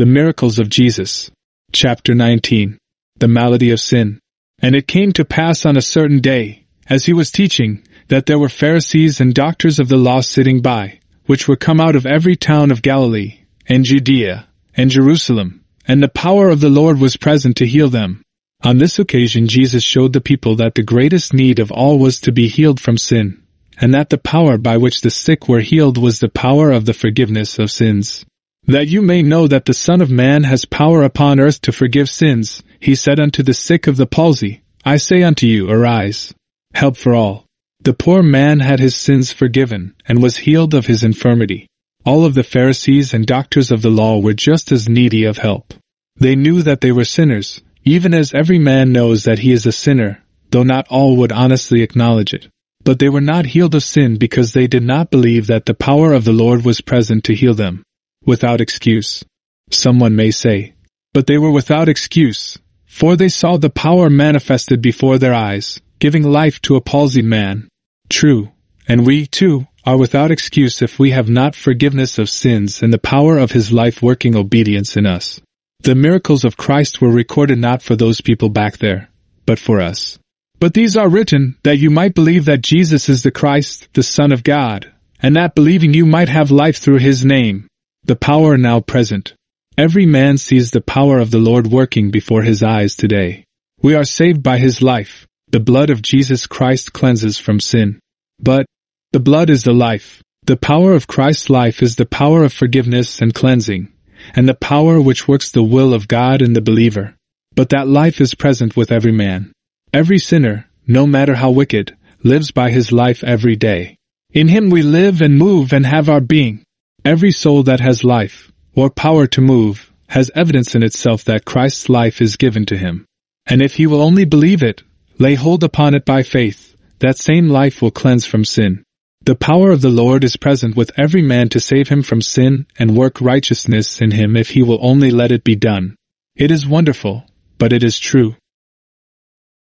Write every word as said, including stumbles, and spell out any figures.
The miracles of Jesus. Chapter nineteen. The malady of sin. And it came to pass on a certain day, as he was teaching, that there were Pharisees and doctors of the law sitting by, which were come out of every town of Galilee, and Judea, and Jerusalem, and the power of the Lord was present to heal them. On this occasion Jesus showed the people that the greatest need of all was to be healed from sin, and that the power by which the sick were healed was the power of the forgiveness of sins. That you may know that the Son of Man has power upon earth to forgive sins, he said unto the sick of the palsy, I say unto you, arise. Help for all. The poor man had his sins forgiven, and was healed of his infirmity. All of the Pharisees and doctors of the law were just as needy of help. They knew that they were sinners, even as every man knows that he is a sinner, though not all would honestly acknowledge it. But they were not healed of sin because they did not believe that the power of the Lord was present to heal them. Without excuse. Someone may say, but they were without excuse, for they saw the power manifested before their eyes, giving life to a palsied man. True, and we, too, are without excuse if we have not forgiveness of sins and the power of his life working obedience in us. The miracles of Christ were recorded not for those people back there, but for us. But these are written, that you might believe that Jesus is the Christ, the Son of God, and that believing you might have life through his name. The power now present. Every man sees the power of the Lord working before his eyes today. We are saved by his life. The blood of Jesus Christ cleanses from sin. But the blood is the life. The power of Christ's life is the power of forgiveness and cleansing, and the power which works the will of God in the believer. But that life is present with every man. Every sinner, no matter how wicked, lives by his life every day. In him we live and move and have our being. Every soul that has life, or power to move, has evidence in itself that Christ's life is given to him. And if he will only believe it, lay hold upon it by faith, that same life will cleanse from sin. The power of the Lord is present with every man to save him from sin and work righteousness in him if he will only let it be done. It is wonderful, but it is true.